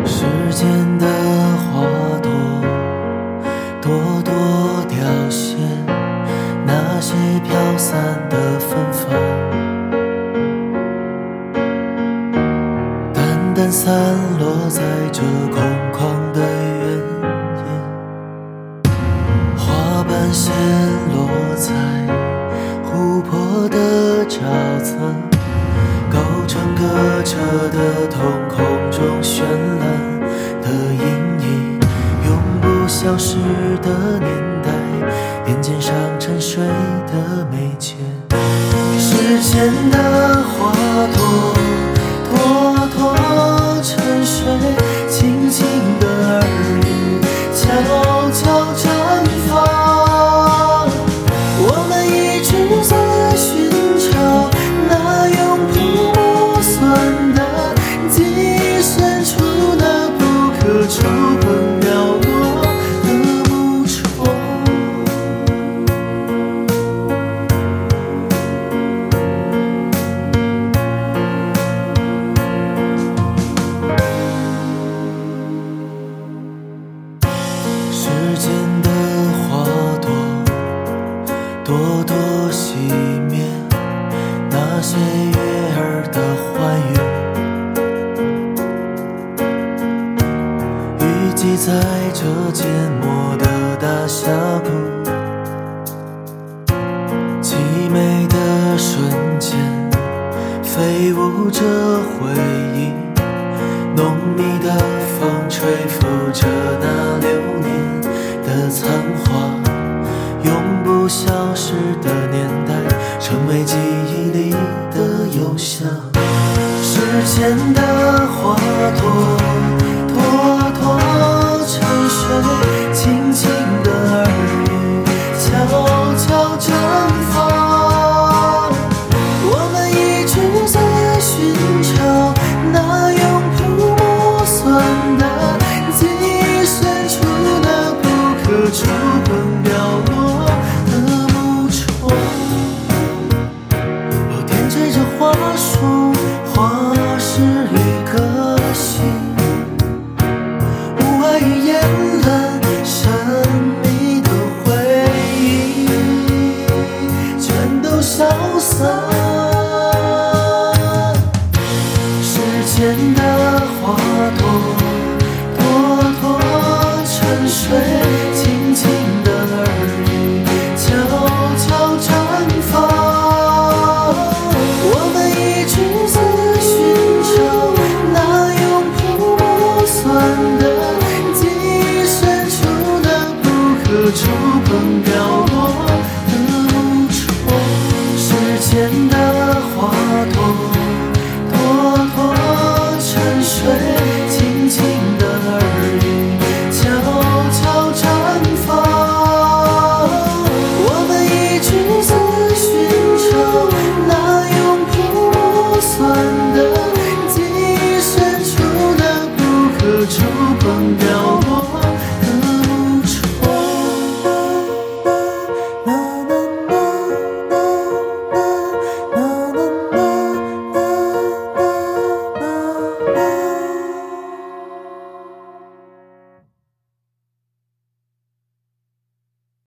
世间的花朵，朵朵凋谢，那些飘散的芬芳，淡淡散落在这空旷的原野，花瓣陷落在湖泊的沼泽，构成隔着的瞳孔中绚烂的阴影，永不消失的年代，眼肩上沉睡的眉间，时间的花朵，朵朵沉睡，轻轻的耳语，悄悄绽放。我们一直在寻找那永不磨损的记忆深处那不可触碰凋落的木桩。时间的花朵，朵朵熄灭，那些月儿的欢愉，雨季在这缄默的大峡谷，凄美的瞬间飞舞着回忆，浓密的风吹拂着那流年的残花，永不消失的年代，成为记忆里的邮箱。时间的花朵，朵朵沉睡，轻轻的耳语，悄悄绽放。我们一直在寻找那永不磨损的记忆深处那不可触碰凋落的木桩。我点缀着花束，花是一颗心，无爱与言冷，神秘的回忆全都消散。时间的